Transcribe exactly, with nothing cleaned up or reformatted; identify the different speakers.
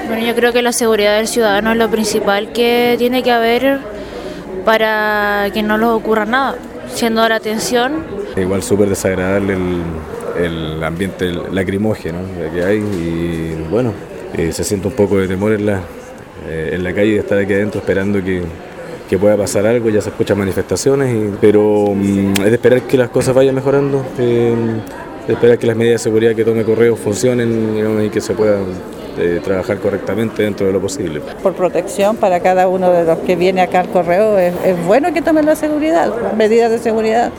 Speaker 1: Bueno, yo creo que la seguridad del ciudadano es lo principal que tiene que haber para que no les ocurra nada, siendo la atención.
Speaker 2: Igual súper desagradable el, el ambiente lacrimógeno que hay y bueno, eh, se siente un poco de temor en la, eh, en la calle de estar aquí adentro esperando que, que pueda pasar algo. Ya se escuchan manifestaciones, y, pero um, es de esperar que las cosas vayan mejorando, eh, de esperar que las medidas de seguridad que tome Correo funcionen, digamos, y que se puedan eh, trabajar correctamente dentro de lo posible.
Speaker 3: Por protección para cada uno de los que viene acá al Correo es, es bueno que tomen la seguridad, medidas de seguridad.